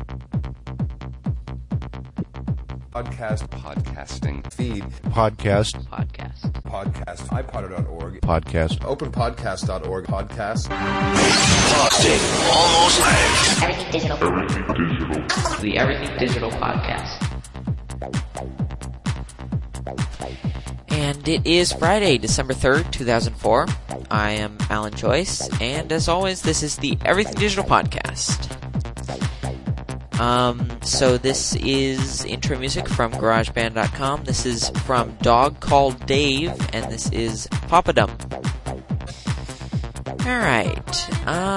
Podcast, podcasting, feed, podcast, iPodder.org, podcast, openpodcast.org, podcast. Broadcasting almost live. Everything Digital. The Everything Digital Podcast. And it is Friday, December 3rd, 2004. I am Alan Joyce, and as always, this is the Everything Digital Podcast. So this is intro music from GarageBand.com. This is from Dog Called Dave, and this is Papadum. Alright,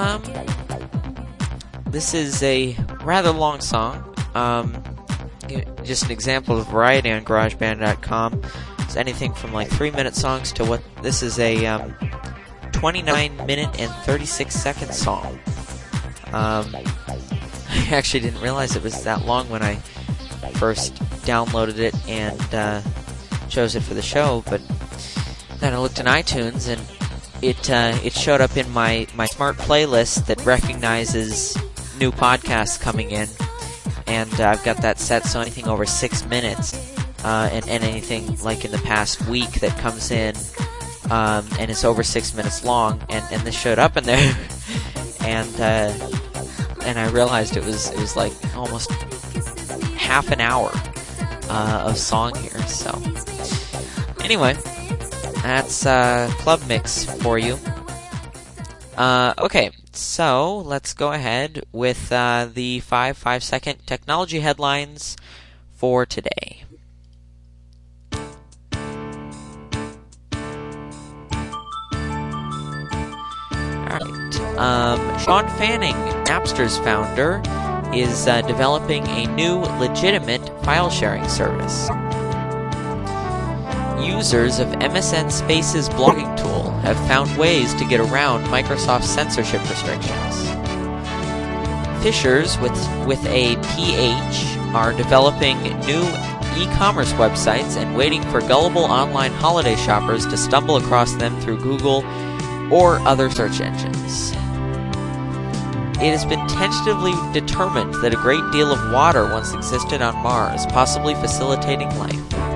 this is a rather long song. Just an example of variety on GarageBand.com. It's anything from like 3-minute songs to what this is a 29-minute and 36-second song. I actually didn't realize it was that long when I first downloaded it and chose it for the show, but then I looked in iTunes and it showed up in my smart playlist that recognizes new podcasts coming in, and I've got that set so anything over 6 minutes and anything like in the past week that comes in and it's over 6 minutes long, and this showed up in there and I realized it was like almost half an hour of song here. So anyway, that's Club Mix for you. Okay, so let's go ahead with the 5-second technology headlines for today. Sean Fanning, Napster's founder, is developing a new legitimate file-sharing service. Users of MSN Space's blogging tool have found ways to get around Microsoft's censorship restrictions. Fishers with a PH are developing new e-commerce websites and waiting for gullible online holiday shoppers to stumble across them through Google or other search engines. It has been tentatively determined that a great deal of water once existed on Mars, possibly facilitating life.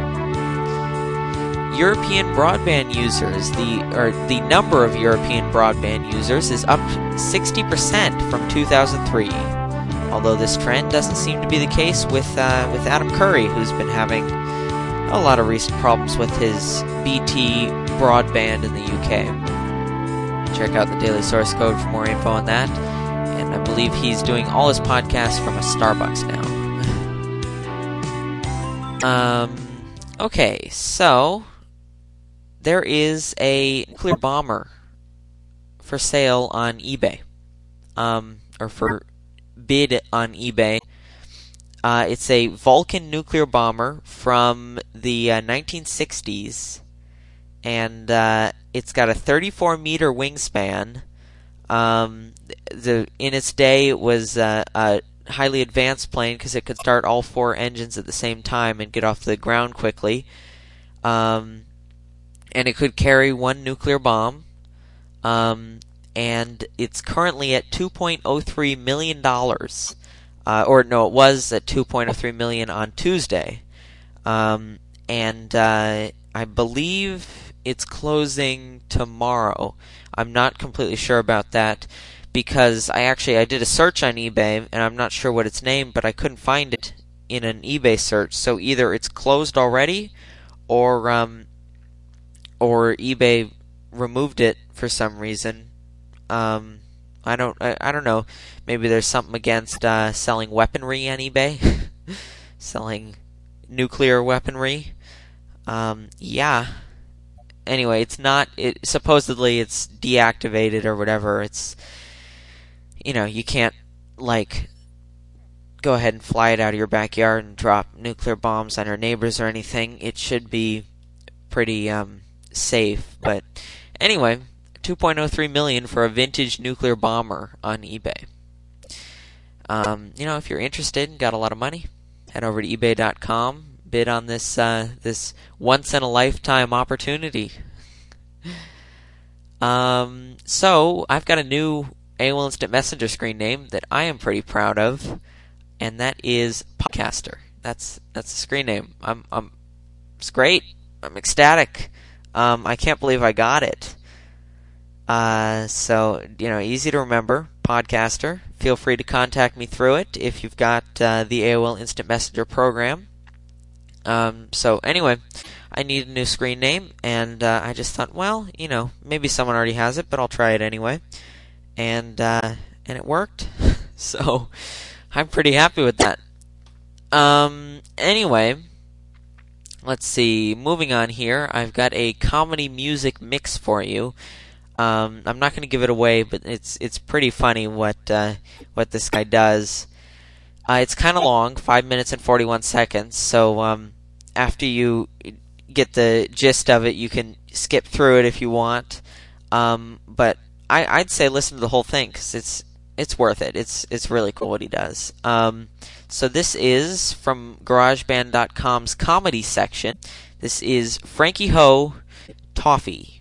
European broadband users, the number of European broadband users is up 60% from 2003. Although this trend doesn't seem to be the case with Adam Curry, who's been having a lot of recent problems with his BT broadband in the UK. Check out the Daily Source Code for more info on that. And I believe he's doing all his podcasts from a Starbucks now. Okay, so there is a nuclear bomber for sale on eBay. Or for bid on eBay. It's a Vulcan nuclear bomber from the 1960s. And it's got a 34-meter wingspan. In its day, it was a highly advanced plane because it could start all 4 engines at the same time and get off the ground quickly. And it could carry 1 nuclear bomb. And it's currently at $2.03 million. Or no, it was at $2.03 million on Tuesday. And I believe it's closing tomorrow. I'm not completely sure about that because I did a search on eBay and I'm not sure what it's named, but I couldn't find it in an eBay search. So either it's closed already or eBay removed it for some reason. I don't know. Maybe there's something against selling weaponry on eBay, selling nuclear weaponry. Yeah. Anyway, it's not. Supposedly it's deactivated or whatever. It's, you can't go ahead and fly it out of your backyard and drop nuclear bombs on your neighbors or anything. It should be pretty safe. But anyway, $2.03 million for a vintage nuclear bomber on eBay. If you're interested and got a lot of money, head over to eBay.com. Bid on this this once in a lifetime opportunity. So I've got a new AOL Instant Messenger screen name that I am pretty proud of, and that is Podcaster. That's the screen name. It's great. I'm ecstatic. I can't believe I got it. So, easy to remember, Podcaster. Feel free to contact me through it if you've got the AOL Instant Messenger program. So anyway, I need a new screen name, and I just thought, well, maybe someone already has it, but I'll try it anyway. And it worked. So I'm pretty happy with that. Anyway, let's see. Moving on here, I've got a comedy music mix for you. I'm not going to give it away, but it's pretty funny what this guy does. It's kind of long, 5 minutes and 41 seconds. So after you get the gist of it, you can skip through it if you want. But I'd say listen to the whole thing because it's worth it. It's really cool what he does. So this is from GarageBand.com's comedy section. This is Frankie Ho, Toffee.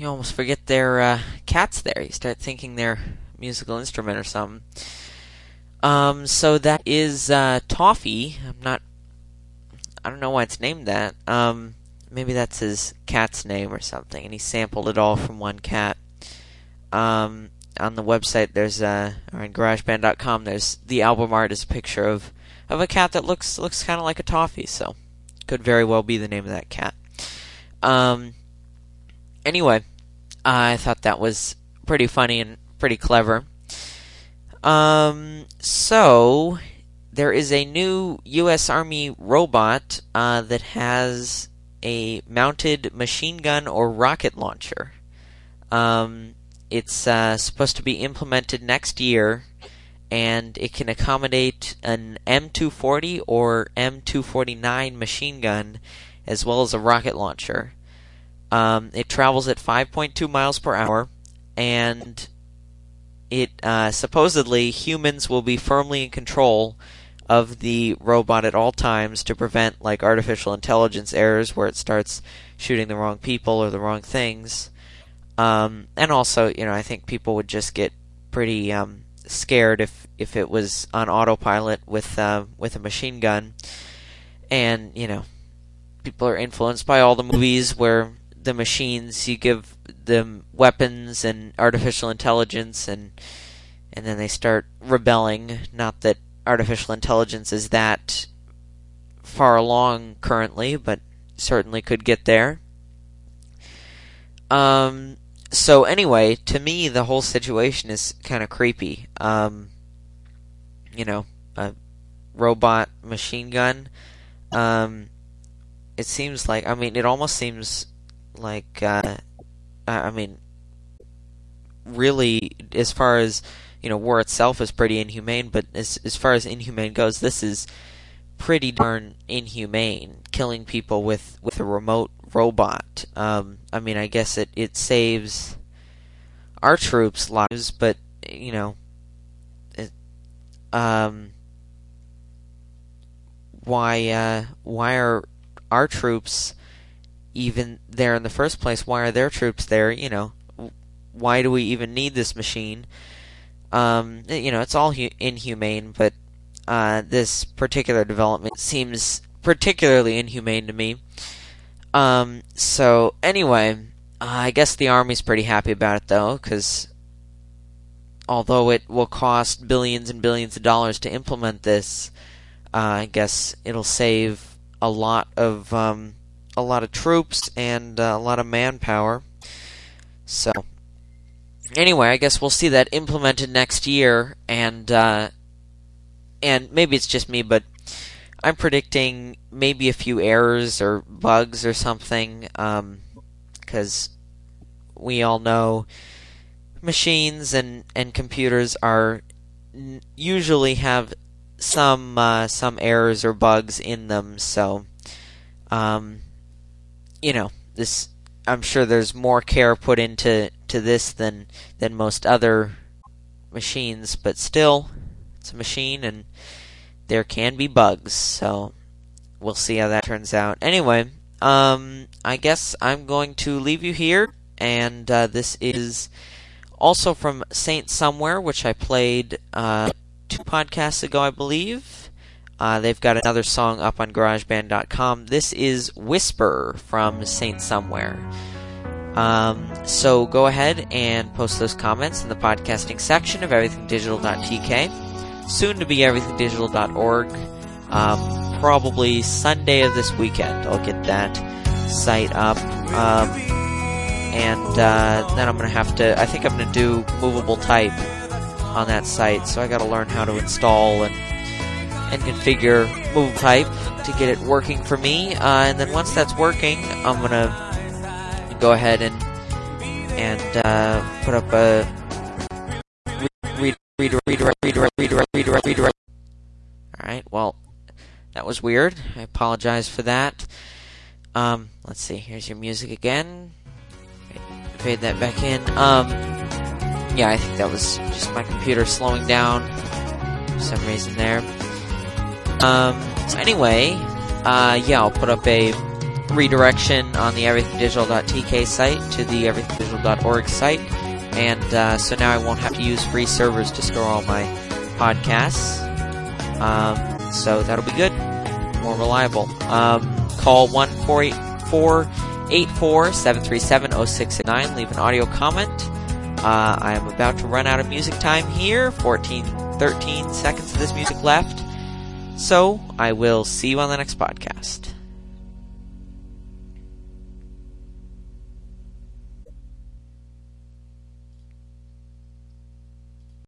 you almost forget their cat's there. You start thinking they're a musical instrument or something. So that is Toffee. I don't know why it's named that. Maybe that's his cat's name or something, and he sampled it all from one cat. On the website, there's or on GarageBand.com, there's the album art is a picture of a cat that looks kind of like a toffee, so could very well be the name of that cat. Anyway, I thought that was pretty funny and pretty clever. So there is a new U.S. Army robot that has a mounted machine gun or rocket launcher. It's supposed to be implemented next year, and it can accommodate an M240 or M249 machine gun, as well as a rocket launcher. It travels at 5.2 miles per hour, and it supposedly humans will be firmly in control of the robot at all times to prevent like artificial intelligence errors where it starts shooting the wrong people or the wrong things. And also, I think people would just get pretty scared if it was on autopilot with a machine gun. And people are influenced by all the movies where the machines, you give them weapons and artificial intelligence, and then they start rebelling. Not that artificial intelligence is that far along currently, but certainly could get there. So anyway, to me, the whole situation is kind of creepy. A robot machine gun. It seems like, it almost seems like, really, as far as, war itself is pretty inhumane, but as far as inhumane goes, this is pretty darn inhumane, killing people with a remote robot. I guess it saves our troops' lives, but, why are our troops even there in the first place? Why are their troops there? Why do we even need this machine? It's all inhumane, but this particular development seems particularly inhumane to me. So anyway, I guess the Army's pretty happy about it, though, because although it will cost billions and billions of dollars to implement this, I guess it'll save a lot of troops and a lot of manpower. So anyway, I guess we'll see that implemented next year, and maybe it's just me, but I'm predicting maybe a few errors or bugs or something, because we all know machines and computers are usually have some errors or bugs in them. So, this, I'm sure there's more care put into this than most other machines, but still, it's a machine and there can be bugs, so we'll see how that turns out. Anyway, I guess I'm going to leave you here, and this is also from Saint Somewhere, which I played 2 podcasts ago, I believe. They've got another song up on GarageBand.com. This is Whisper from Saint Somewhere. So go ahead and post those comments in the podcasting section of everythingdigital.tk. Soon to be everythingdigital.org. Probably Sunday of this weekend I'll get that site up. And then I'm going to have to, I think I'm going to do movable type on that site. So I got to learn how to install and configure movable type to get it working for me. And then once that's working, I'm going to go ahead and put up a redirect. Alright, well, that was weird. I apologize for that. Let's see, here's your music again. Fade that back in. Yeah, I think that was just my computer slowing down for some reason there. So anyway, yeah, I'll put up a redirection on the everythingdigital.tk site to the everythingdigital.org site, and so now I won't have to use free servers to store all my podcasts. So that'll be good, more reliable. Call 1-484-737-0669. Leave an audio comment. I am about to run out of music time here. 13 seconds of this music left. So I will see you on the next podcast.